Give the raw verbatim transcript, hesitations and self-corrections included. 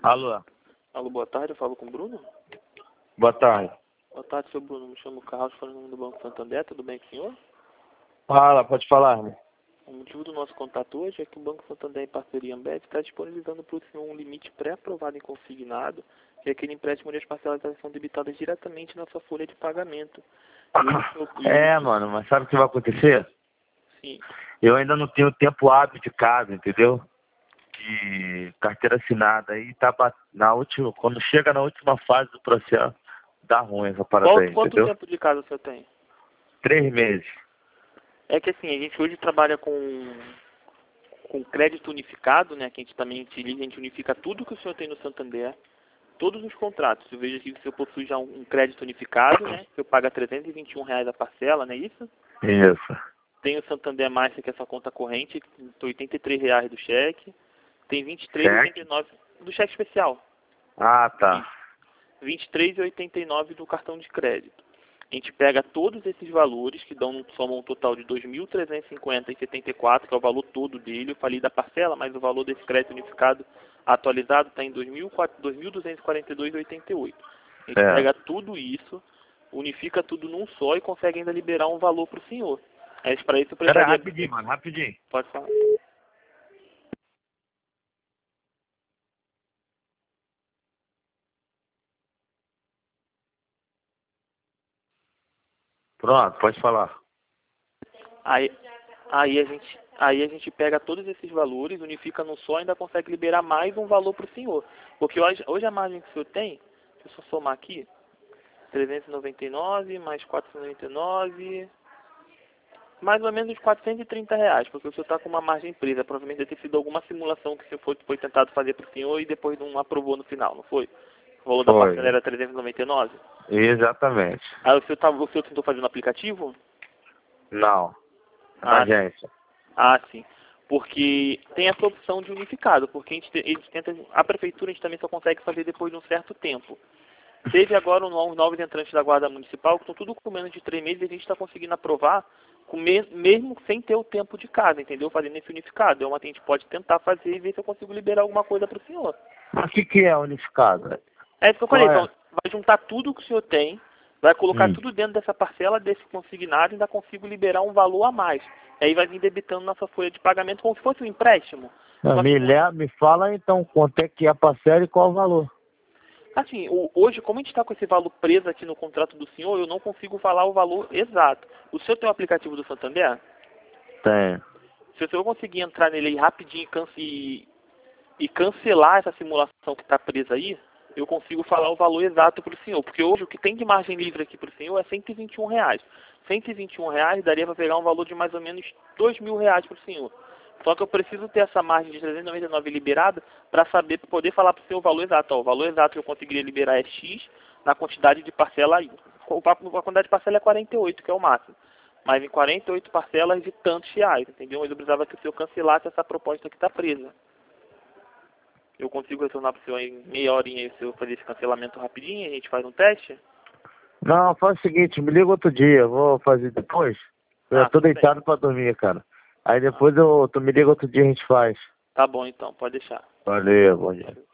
Alô, Alô, boa tarde, eu falo com o Bruno. boa tarde. Boa tarde, seu Bruno. Me chamo Carlos, falando em nome do Banco Santander. Tudo bem com o senhor? Fala, pode falar, irmão. O motivo do nosso contato hoje é que o Banco Santander, em parceria Ambev, está disponibilizando para o senhor um limite pré-aprovado em consignado, e aquele empréstimo onde as parcelas são debitadas diretamente na sua folha de pagamento. E hoje o senhor... É, mano, mas sabe o que vai acontecer? Sim. Eu ainda não tenho tempo hábil de casa, entendeu? De carteira assinada aí, tá bat- na última, quando chega na última fase do processo, dá ruim essa parada Qual, aí, quanto entendeu? tempo de casa o senhor tem? Três meses. É que assim, a gente hoje trabalha com, com crédito unificado, né? Que a gente também utiliza, a gente unifica tudo que o senhor tem no Santander, todos os contratos. Eu vejo aqui que o senhor possui já um, um crédito unificado, né? O senhor paga trezentos e vinte e um reais a parcela, não é isso? Isso. Tem o Santander Master, que é essa conta corrente, oitenta e três reais do cheque. Tem vinte e três reais e oitenta e nove Cheque? do cheque especial. Ah, tá. vinte e três reais e oitenta e nove do cartão de crédito. A gente pega todos esses valores, que dão, somam um total de dois mil trezentos e cinquenta reais e setenta e quatro centavos, que é o valor todo dele. Eu falei da parcela, mas o valor desse crédito unificado atualizado está em dois mil duzentos e quarenta e dois reais e oitenta e oito centavos. A gente É. pega tudo isso, unifica tudo num só e consegue ainda liberar um valor para o senhor. Mas para isso eu Pera aí, precisaria... rapidinho, mano, rapidinho. Pode falar. Pronto, pode falar. Aí, aí, a gente, aí a gente pega todos esses valores, unifica num só e ainda consegue liberar mais um valor para o senhor. Porque hoje, hoje a margem que o senhor tem, deixa eu só somar aqui, trezentos e noventa e nove mais quatrocentos e noventa e nove, mais ou menos uns quatrocentos e trinta reais, porque o senhor está com uma margem presa. Provavelmente deve ter sido alguma simulação que o senhor foi, foi tentado fazer para o senhor e depois não aprovou no final, não foi? O valor da parcela Foi. era trezentos e noventa e nove? Exatamente. Aí o senhor, tá, o senhor tentou fazer no aplicativo? Não. Na Ah, agência. Ah, sim. Porque tem essa opção de unificado, porque a gente, te- eles tentam, a prefeitura a gente também só consegue fazer depois de um certo tempo. Teve agora um no- novos entrantes da Guarda Municipal, que estão tudo com menos de três meses, e a gente está conseguindo aprovar, com me- mesmo sem ter o tempo de casa, entendeu? Fazendo esse unificado. É uma que a gente pode tentar fazer e ver se eu consigo liberar alguma coisa para o senhor. Mas o que, que é unificado? É isso que eu Qual falei, é? então, vai juntar tudo que o senhor tem, vai colocar Hum. tudo dentro dessa parcela, desse consignado, e ainda consigo liberar um valor a mais. E aí vai vir debitando na sua folha de pagamento como se fosse um empréstimo. Não, Só que me, le- me fala então quanto é que é a parcela e qual o valor. assim, o- hoje, como a gente está com esse valor preso aqui no contrato do senhor, eu não consigo falar o valor exato. O senhor tem o aplicativo do Santander? Tem. Se o senhor conseguir entrar nele aí rapidinho e, cance- e- e cancelar essa simulação que está presa aí, eu consigo falar o valor exato para o senhor. Porque hoje o que tem de margem livre aqui para o senhor é cento e vinte e um reais. cento e vinte e um reais daria para pegar um valor de mais ou menos dois mil reais para o senhor. Só que eu preciso ter essa margem de trezentos e noventa e nove liberada para saber, para poder falar para o senhor o valor exato. Ó, o valor exato que eu conseguiria liberar é X na quantidade de parcela aí. A quantidade de parcela é quarenta e oito, que é o máximo. Mas em quarenta e oito parcelas de tantos reais, entendeu? Mas eu precisava que o senhor cancelasse essa proposta que está presa. Eu consigo retornar para o senhor em meia horinha se eu fazer esse cancelamento rapidinho, a gente faz um teste? Não, faz o seguinte, me liga outro dia, eu vou fazer depois. Eu já Ah, tô tudo bem. deitado pra dormir, cara. Aí depois eu, tu me liga outro dia e a gente faz. Tá bom então, pode deixar. Valeu, bom dia.